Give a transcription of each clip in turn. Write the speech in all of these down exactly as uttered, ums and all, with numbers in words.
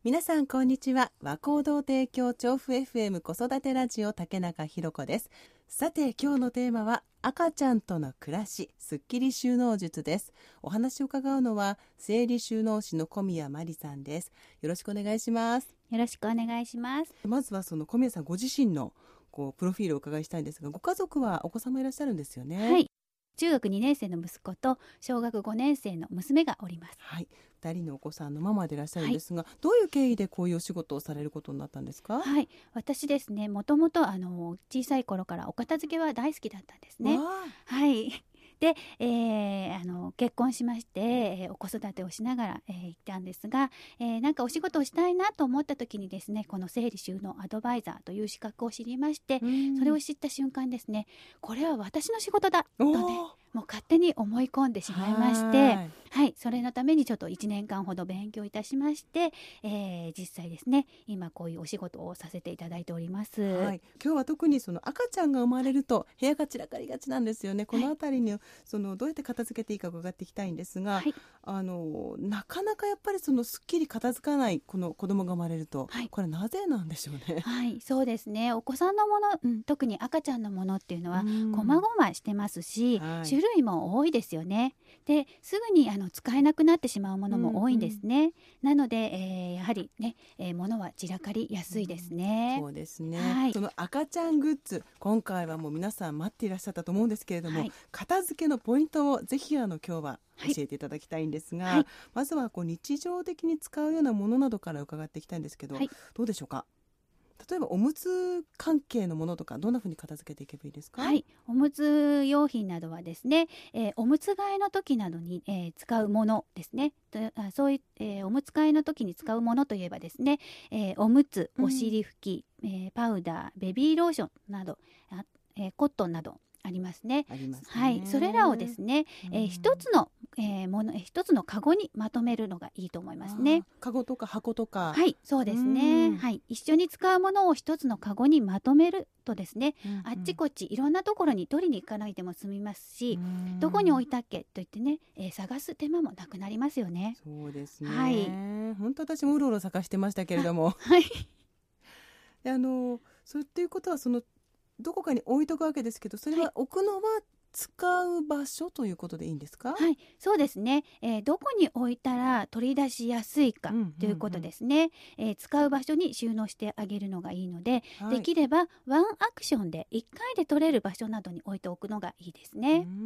皆さんこんにちは。和光堂提供調布 エフエム 子育てラジオ竹中ひろ子です。さて今日のテーマは赤ちゃんとの暮らしすっきり収納術です。お話を伺うのは整理収納師の小宮真理さんです。よろしくお願いします。 よろしくお願いします。 まずはその小宮さんご自身のこうプロフィールをお伺いしたいんですが、ご家族はお子様いらっしゃるんですよね。 はい、中学にねん生の息子と小学ごねん生の娘がおります。 はい、ふたりのお子さんのママでいらっしゃるんですが、はい、どういう経緯でこういうお仕事をされることになったんですか？ はい、私ですね、もともとあの小さい頃からお片付けは大好きだったんですね。はい。で、えー、あの結婚しまして、えー、お子育てをしながら、えー、行ったんですが、えー、なんかお仕事をしたいなと思った時にですね、この整理収納アドバイザーという資格を知りまして、それを知った瞬間ですね、これは私の仕事だとね、もう勝手に思い込んでしまいまして、はいはい、それのためにちょっといちねんかんほど勉強いたしまして、えー、実際ですね、今こういうお仕事をさせていただいております。 はい、今日は特にその赤ちゃんが生まれると部屋が散らかりがちなんですよね。このあたりに、はい、そのどうやって片付けていいか伺っていきたいんですが、はい、あのなかなかやっぱりそのすっきり片付かないこの子供が生まれると、はい、これなぜなんでしょうね。 はい、そうですね。お子さんのもの、うん、特に赤ちゃんのものっていうのはこまごましてますし、はい、種類も多いですよね。ですぐにあの使えなくなってしまうものも多いんですね。うんうん、なので、えー、やはりね、えー、物は散らかりやすいですね。 うん、そうですね。はい、その赤ちゃんグッズ、今回はもう皆さん待っていらっしゃったと思うんですけれども、はい、片付けのポイントをぜひあの今日は教えていただきたいんですが、はい、まずはこう日常的に使うようなものなどから伺っていきたいんですけど、はい、どうでしょうか？例えばおむつ関係のものとかどんなふうに片付けていけばいいですか？ はい、おむつ用品などはですね、えー、おむつ替えの時などに、えー、使うものですね。とあそういう、えー、おむつ替えの時に使うものといえばですね、えー、おむつ、お尻拭き、うん、えー、パウダー、ベビーローションなど、あ、えー、コットンなどありますね。 ありますね。 はい、それらをですね、えー、一つの、えー、もの一つのカゴにまとめるのがいいと思いますね。 カゴとか箱とか。 はい、そうですね。はい、一緒に使うものを一つのカゴにまとめるとですね、うんうん、あっちこっちいろんなところに取りに行かないでも済みますし、どこに置いたっけと言ってね、えー、探す手間もなくなりますよね。 そうですね。はい。本当私もうろうろ探してましたけれども。 はい。 であのそうっていうことはそのどこかに置いとくわけですけど、それは置くのは使う場所ということでいいんですか？ はい、そうですね、えー、どこに置いたら取り出しやすいかということですね。うんうんうん、えー、使う場所に収納してあげるのがいいので、はい、できればワンアクションでいっかいで取れる場所などに置いておくのがいいですね。 うん、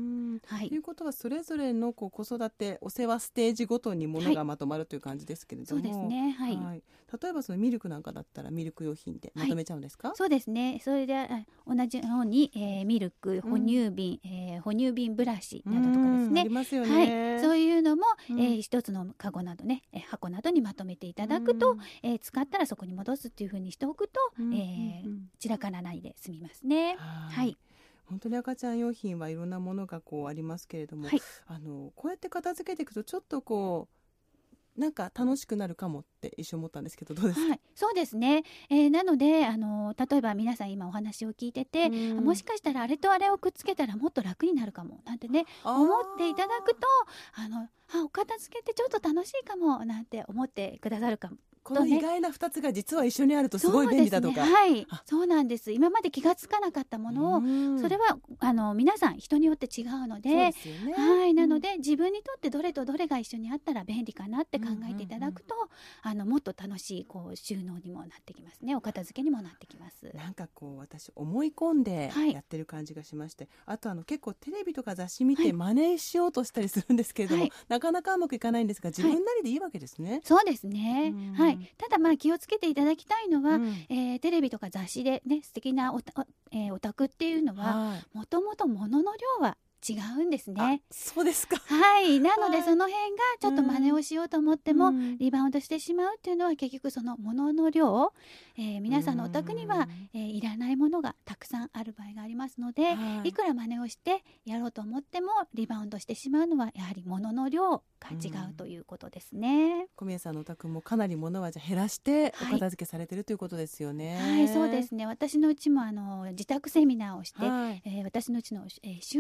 はい、ということはそれぞれのこう子育てお世話ステージごとにものがまとまるという感じですけれども、はい、 そうですね、はいはい、例えばそのミルクなんかだったらミルク用品でまとめちゃうんですか？ はい、そうですね。それで同じように、えー、ミルク、哺乳瓶、うんえー、哺乳瓶ブラシなどとかですね、 ありますよね。 はい、そういうのも、うんえー、一つのカゴなどね、えー、箱などにまとめていただくと、えー、使ったらそこに戻すっていう風にしておくと、うんえー、散らからないで済みますね。はい、 本当に赤ちゃん用品はいろんなものがこうありますけれども、はい、あのこうやって片付けていくとちょっとこうなんか楽しくなるかもって一瞬思ったんですけど、どうですか？ はい、そうですね、えー、なのであの例えば皆さん今お話を聞いてて、もしかしたらあれとあれをくっつけたらもっと楽になるかもなんてね思っていただくと、あのあお片付けってちょっと楽しいかもなんて思ってくださるかも。 この意外なふたつが実は一緒にあるとすごい便利だとか。 そうですね、はい、そうなんです。今まで気がつかなかったものを、それはあの皆さん人によって違うので、そうですよね、はい、なので、うん、自分にとってどれとどれが一緒にあったら便利かなって考えていただくと、うんうんうん、あのもっと楽しいこう収納にもなってきますね。お片付けにもなってきます。 なんかこう私思い込んでやってる感じがしまして、はい、あとあの結構テレビとか雑誌見て真似しようとしたりするんですけれども、はい、なかなかうまくいかないんですが、自分なりでいいわけですね。はい、 そうですね、はい、ただまあ気をつけていただきたいのは、うんえー、テレビとか雑誌でね素敵なおた、えー、お宅っていうのはもともと物の量は違うんですね。 そうですか。 はい、なのでその辺がちょっと真似をしようと思ってもリバウンドしてしまうっていうのは結局その物の量、えー、皆さんのお宅には、えー、いらないものがたくさんある場合がありますので、いくら真似をしてやろうと思ってもリバウンドしてしまうのはやはり物の量が違うということですね。 小宮さんのお宅もかなり物はじゃ減らしてお片付けされてるということですよね。 はい、はい、そうですね。私のうちもあの自宅セミナーをして、はいえー、私のうちの、えー、収納をお見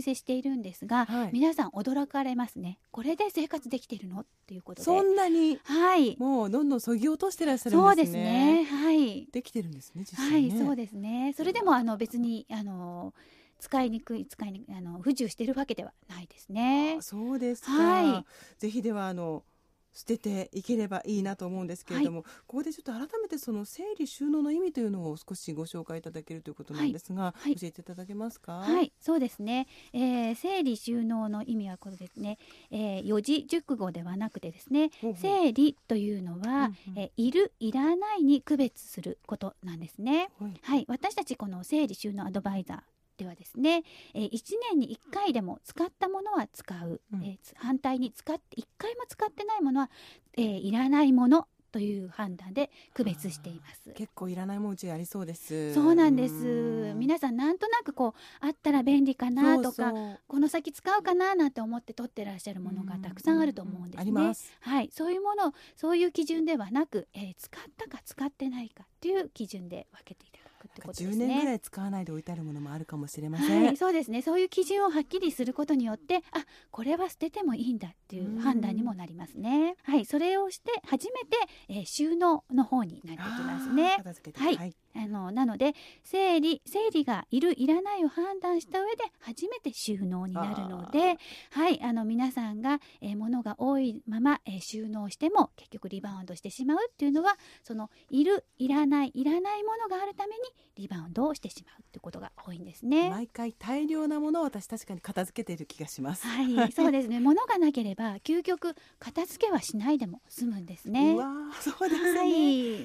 せしているんですが、 はい、 皆さん驚かれますね。これで生活できているのっていうことで、 そんなに、 はい、 もうどんどん削ぎ落としてらっしゃるんですね。 そうですね、はい、 できてるんですね、実際ね。 はい、そうですね。それでもあの別にあの使いにくい使いにくいあの不自由しているわけではないですね。 あ、そうですか、 はい、 ぜひではあの捨てていければいいなと思うんですけれども、はい、ここでちょっと改めてその整理収納の意味というのを少しご紹介いただけるということなんですが、はいはい、教えていただけますか。 はい、そうですね、えー、整理収納の意味はこれですね、えー、四字熟語ではなくてですね、ほうほう、整理というのは、うんうん、えー、いるいらないに区別することなんですね、はい、はい、私たちこの整理収納アドバイザーではですね、えー、いちねんにいっかいでも使ったものは使う、うん、えー、反対に使っていっかいも使ってないものは、えー、いらないものという判断で区別しています。 結構いらないもんうちありそうです。 そうなんです。皆さんなんとなくこうあったら便利かなとか、そうそう、この先使うかななんて思って取ってらっしゃるものがたくさんあると思うんですね。あります。はい、そういうもの、そういう基準ではなく、えー、使ったか使ってないかという基準で分けていただくってことですね。 じゅうねんぐらい使わないで置いてあるものもあるかもしれません。 はい、そうですね。そういう基準をはっきりすることによって、あ、これは捨ててもいいんだっていう判断にもなりますね。はい、それをして初めて、えー、収納の方になってきますね。 片付けて、 はい、 はい、 あのなので整理整理がいるいらないを判断した上で初めて収納になるので、はい、あの皆さんが、えー、物が多いまま、えー、収納しても結局リバウンドしてしまうっていうのは、そのいるいらないいらないものがあるためにリバウンドをしてしまうってことが多いんですね。 毎回大量なものを私確かに片付けている気がします。 はい、そうですね。物がなければ究極片付けはしないでも済むんですね。 うわ、そうですね。はい、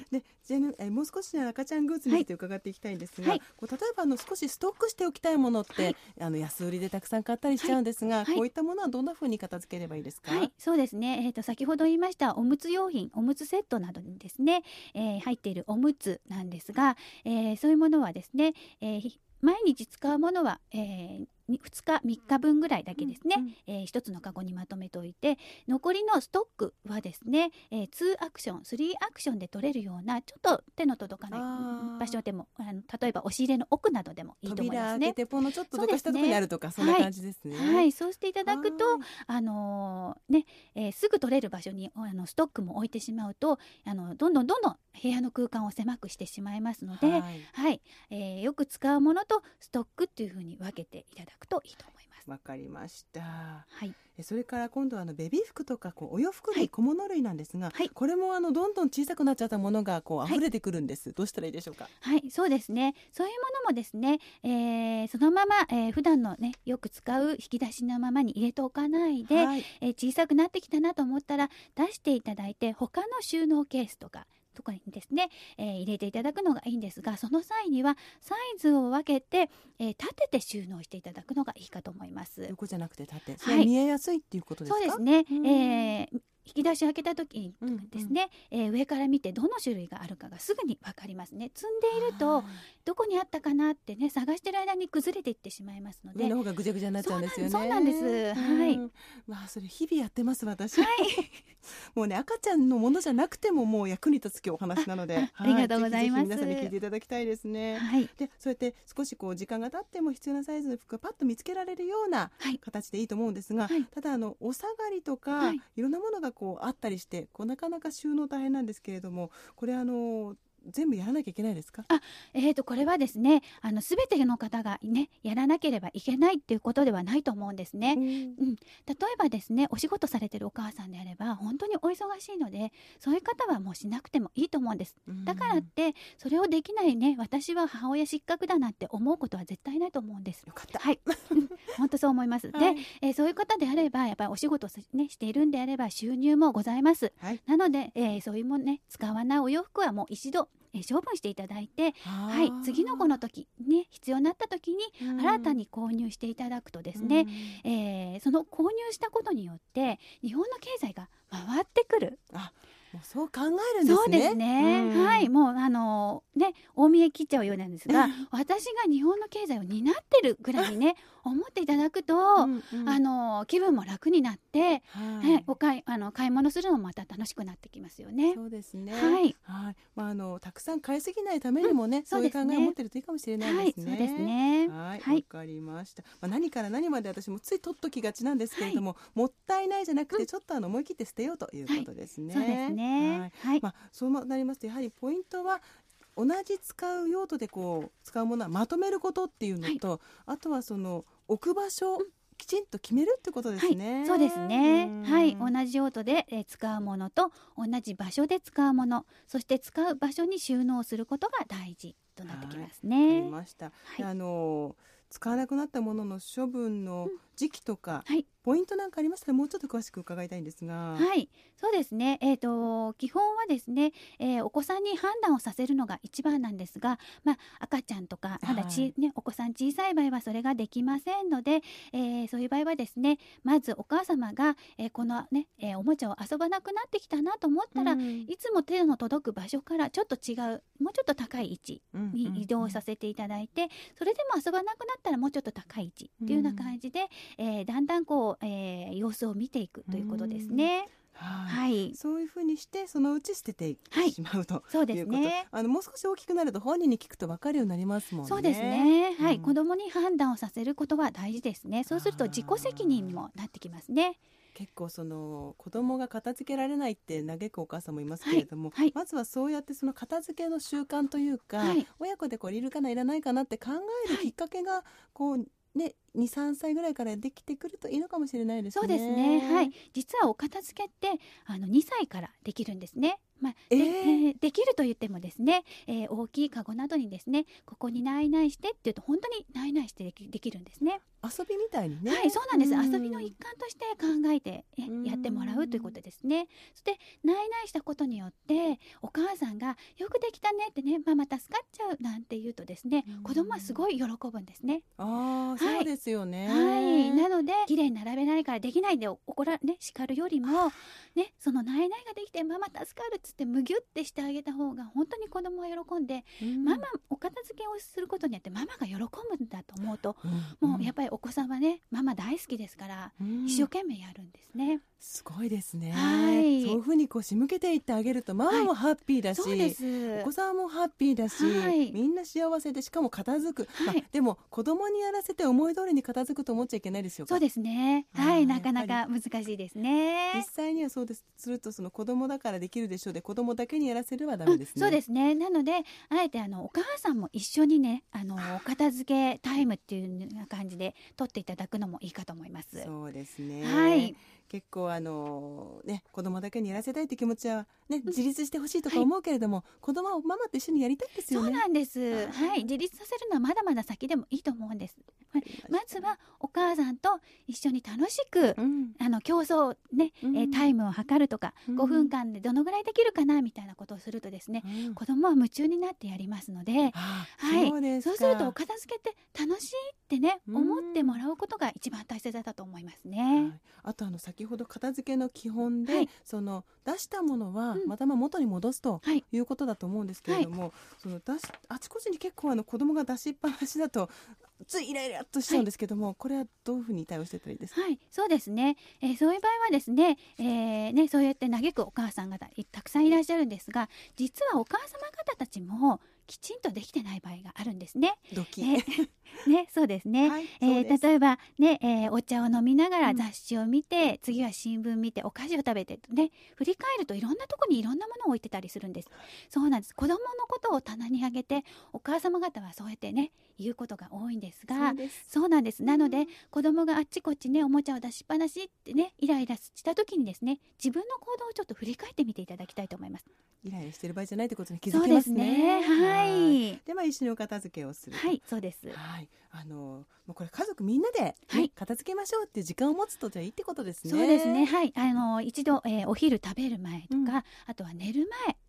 でじゃあ、えもう少し、ね、赤ちゃんグッズについて伺っていきたいんですが、はい、こう例えばあの少しストックしておきたいものって、はい、あの安売りでたくさん買ったりしちゃうんですが、はい、こういったものはどんな風に片付ければいいですか。 はい、そうですね、えーと、先ほど言いましたおむつ用品、おむつセットなどにですね、えー、入っているおむつなんですが、えー、そういうものはですね、えー、毎日使うものは、えーふつかみっかぶんぐらいだけですね、うんうん、えー、一つのカゴにまとめておいて、残りのストックはですね、えー、にアクションさんアクションで取れるようなちょっと手の届かない場所でも、あの例えば押し入れの奥などでもいいと思いますね。 扉開けてポンのちょっとどかしたところにあるとか そ,、ね、そんな感じですね。 はい、はい、そうしていただくと、あのーねえー、すぐ取れる場所にあのストックも置いてしまうと、あのどんどんどんどん部屋の空間を狭くしてしまいますので、はいはい、えー、よく使うものとストックっていうふうに分けていただくといいと思います。 わかりました、 はい、 それから今度はあのベビー服とかこうお洋服類、小物類なんですが、はい、これもあのどんどん小さくなっちゃったものがこう溢れてくるんです、はい、どうしたらいいでしょうか。 はい、そうですね。そういうものもですね、えー、そのまま、えー、普段のねよく使う引き出しのままに入れておかないで、はい、えー、小さくなってきたなと思ったら出していただいて、他の収納ケースとかとかにですね、えー、入れていただくのがいいんですが、その際にはサイズを分けて、えー、立てて収納していただくのがいいかと思います。 横じゃなくて縦、それ見えやすいっていうことですか。 そうですね、えー引き出し開けた時にですね、うんうん、えー、上から見てどの種類があるかがすぐに分かりますね。積んでいるとどこにあったかなってね探してる間に崩れていってしまいますので、 上の方がぐちゃぐちゃになっちゃうんですよね。 そうなんです。はい。 まあそれ日々やってます私。はい。もうね赤ちゃんのものじゃなくてももう役に立つ今日お話なので、 ありがとうございます。 ぜひぜひ皆さんに聞いていただきたいですね。 はい。 でそうやって少しこう時間が経っても必要なサイズの服がパッと見つけられるような形でいいと思うんですが、はい、ただあのお下がりとか、はい、いろんなものがこうあったりしてこうなかなか収納大変なんですけれども、これあの全部やらなきゃいけないですか。 あ、えーとこれはですね、あの全ての方がねやらなければいけないっていうことではないと思うんですね。うん、うん、例えばですね、お仕事されてるお母さんであれば本当にお忙しいので、そういう方はもうしなくてもいいと思うんです。だからってそれをできないね私は母親失格だなって思うことは絶対ないと思うんです。 よかった。はい。 本当そう思います。はい、で、えー、そういう方であればやっぱりお仕事を、ね、しているんであれば収入もございます。はい、なので、えー、そういうもんね使わないお洋服はもう一度え処分していただいて、はい、次の子の時ね必要になった時に新たに購入していただくとですね、えー、その購入したことによって日本の経済が回ってくる。 あ、 もうそう考えるんですね。 そうですね、うん、はい、もうあのね大見え切っちゃうようなんですが私が日本の経済を担ってるぐらいにね思っていただくとうん、うん、あの気分も楽になって、はい、お買いあの買い物するのもまた楽しくなってきますよね。 そうですね、 はい、 はい、まあ、あのたくさん買いすぎないためにもね、うん、そういう考えを持ってるといいかもしれないですね。 はい、そうですね。 はい、わかりました。まあ、何から何まで私もつい取っときがちなんですけれども、はい、もったいないじゃなくてちょっとあの思い切って捨てようということですね。 はい、そうですね。 はいはい、まあ、そうなりますとやはりポイントは同じ使う用途でこう使うものはまとめることっていうのと、はい、あとはその置く場所、うん、きちんと決めるってことですね。 はい、そうですね。はい、同じ用途で、えー、使うものと同じ場所で使うもの、そして使う場所に収納することが大事となってきますね。 わかりました。はい、あの使わなくなったものの処分の時期とか、うん、はい、ポイントなんかありましたらもうちょっと詳しく伺いたいんですが。 はい、そうですね、えーと、基本はですね、えー、お子さんに判断をさせるのが一番なんですが、まあ、赤ちゃんとかまだち、はいね、お子さん小さい場合はそれができませんので、えー、そういう場合はですねまずお母様が、えー、この、ねえー、おもちゃを遊ばなくなってきたなと思ったら、うん、いつも手の届く場所からちょっと違うもうちょっと高い位置に移動させていただいて、うんうんうん、それでも遊ばなくなったらもうちょっと高い位置っていうような感じで、うんえー、だんだんこう、えー、様子を見ていくということですね。 はい、はい、そういうふうにしてそのうち捨ててしまう、はい、ということ。そうですね、あのもう少し大きくなると本人に聞くと分かるようになりますもんね。 そうですね、はい、うん、子供に判断をさせることは大事ですね。そうすると自己責任にもなってきますね。 結構その子供が片付けられないって嘆くお母さんもいますけれども、はいはい、まずはそうやってその片付けの習慣というか、はい、親子でこれいるかないらないかなって考えるきっかけがこうね、に、さんさいぐらいからできてくるといいのかもしれないですね。 そうですね、はい、実はお片付けってあのにさいからできるんですね。まあでえーえー、できると言ってもですね、えー、大きいカゴなどにですねここにナイナイしてって言うと本当にナイナイしてで き, できるんですね。 遊びみたいにね。 はい、そうなんです。遊びの一環として考えてやってもらうということですね。そしてナイナイしたことによってお母さんがよくできたねってねママ助かっちゃうなんて言うとですね子供はすごい喜ぶんですね。 ああ、はい、そうですよね。 はい、なので綺麗に並べないからできないで怒らね叱るよりもねそのナイナイができてママ助かるっつってむぎゅってしてあげた方が本当に子供は喜んで、うん、ママお片付けをすることによってママが喜ぶんだと思うと、うん、もうやっぱりお子さんはねママ大好きですから、うん、一生懸命やるんですね。 すごいですね。 はい、 そういうふうにこう仕向けていってあげるとママもハッピーだし、はい、そうです。お子さんもハッピーだし、はい、みんな幸せでしかも片付く、はいまあ、でも子供にやらせて思い通りに片付くと思っちゃいけないですよ。 そうですね、はい、なかなか難しいですね。 実際にはそうですするとその子供だからできるでしょうで子供だけにやらせるはダメですね、 うん、そうですね。なのであえてあのお母さんも一緒にねあのお片付けタイムっていうような感じで取っていただくのもいいかと思います。 そうですね、 はい、 結構あの、ね、子供だけにやらせたいって気持ちは、ね、自立してほしいとか思うけれども、はい、子供はママと一緒にやりたいですよね。 そうなんです、はい、自立させるのはまだまだ先でもいいと思うんです。まずはお母さんと一緒に楽しく、うん、あの競争、ねうんえー、タイムを測るとか、うん、ごふんかんでどのぐらいできるかなみたいなことをするとですね、うん、子供は夢中になってやりますので、 はい、 そうですか。そうするとお片付けって楽しいってね、うん、思ってもらうことが一番大切だと思いますね。はい、 あとあの先ほど片付けの基本で、はい、その出したものはまたま元に戻すということだと思うんですけれども、はい、その出しあちこちに結構あの子供が出しっぱなしだとついイライラっとしちゃうんですけども、はい、これはどういうふうに対応してたらいいですか。 はい、そうですね、えー、そういう場合はですね、えー、ねそうやって嘆くお母さん方たくさんいらっしゃるんですが、実はお母様方たちもきちんとできてない場合があるんですね。 ドキ、 えーね、そうですね、はい、えー、例えば、ねえー、お茶を飲みながら雑誌を見て、うん、次は新聞見てお菓子を食べて、ね、振り返るといろんなところにいろんなものを置いてたりするんです。そうなんです。子供のことを棚にあげてお母様方はそうやってね言うことが多いんですが、 そうです。そうなんです。なので、うん、子供があっちこっちねおもちゃを出しっぱなしってねイライラした時にですね自分の行動をちょっと振り返ってみていただきたいと思います。 イライラしてる場合じゃないということに気づけますね。 そうですね、はい。 では一緒にお片付けをする。 はい、そうです。 はい、あのもうこれ家族みんなで、ねはい、片付けましょうっていう時間を持つとじゃいいってことですね。 そうですね、はい、あの一度、えー、お昼食べる前とか、うん、あとは寝る前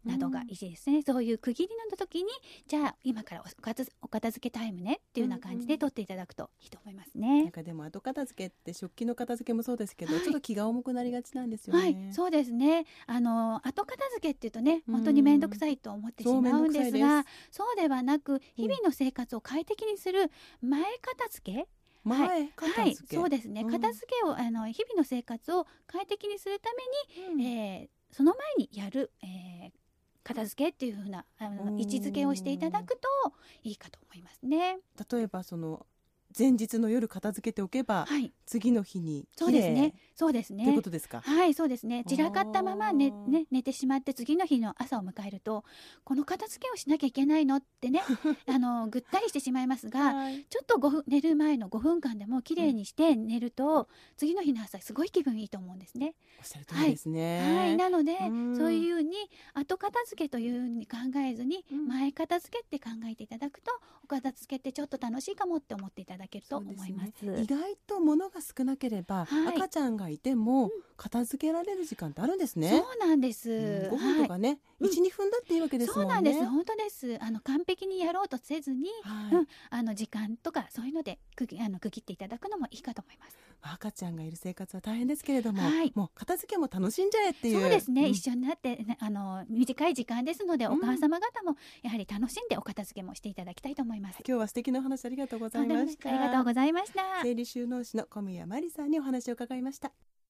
などがいいですね、うん、そういう区切りの時にじゃあ今からお片お片付けタイムねっていうような感じで取っていただくといいと思いますね、うんうん、 なんかでも後片付けって食器の片付けもそうですけど、はい、ちょっと気が重くなりがちなんですよね、 はい、そうですね。あの後片付けっていうとね本当に面倒くさいと思ってしまうんですが、そうではなく日々の生活を快適にする前片付け、 前片付け、 はいはい、そうですね、うん、片付けをあの日々の生活を快適にするために、うんえー、その前にやる、えー、片付けっていう風なあの位置づけをしていただくといいかと思いますね。 例えばその前日の夜片付けておけば、はい、次の日にそうですねそうですねということですか。 はいそうですね。散らかったまま寝、ね、寝てしまって次の日の朝を迎えるとこの片付けをしなきゃいけないのってねあのぐったりしてしまいますが、はい、ちょっとごふん寝る前のごふんかんでもきれいにして寝ると、うん、次の日の朝すごい気分いいと思うんですね。 おっしゃる通りですね、 はいはい、なのでそういうふうに後片付けというふうに考えずに、うん、前片付けって考えていただくとお片付けってちょっと楽しいかもって思っていただけると思います。 意外と物が少なければ、はい、赤ちゃんがいても片付けられる時間ってあるんですね、 うん、そうなんです、うん、 ごふんとかね、はい、いち、にふんだっていいわけですもんね。 そうなんです本当です。あの完璧にやろうとせずに、はいうん、あの時間とかそういうので区切あの区切っていただくのもいいかと思います。 赤ちゃんがいる生活は大変ですけれども、はい、もう片付けも楽しんじゃえっていう。 そうですね、うん、一緒になって、ね、あの短い時間ですので、お母様方もやはり楽しんでお片付けもしていただきたいと思います。 今日は素敵なお話ありがとうございました。 ありがとうございました。 整理収納士の小宮真理さんにお話を伺いました。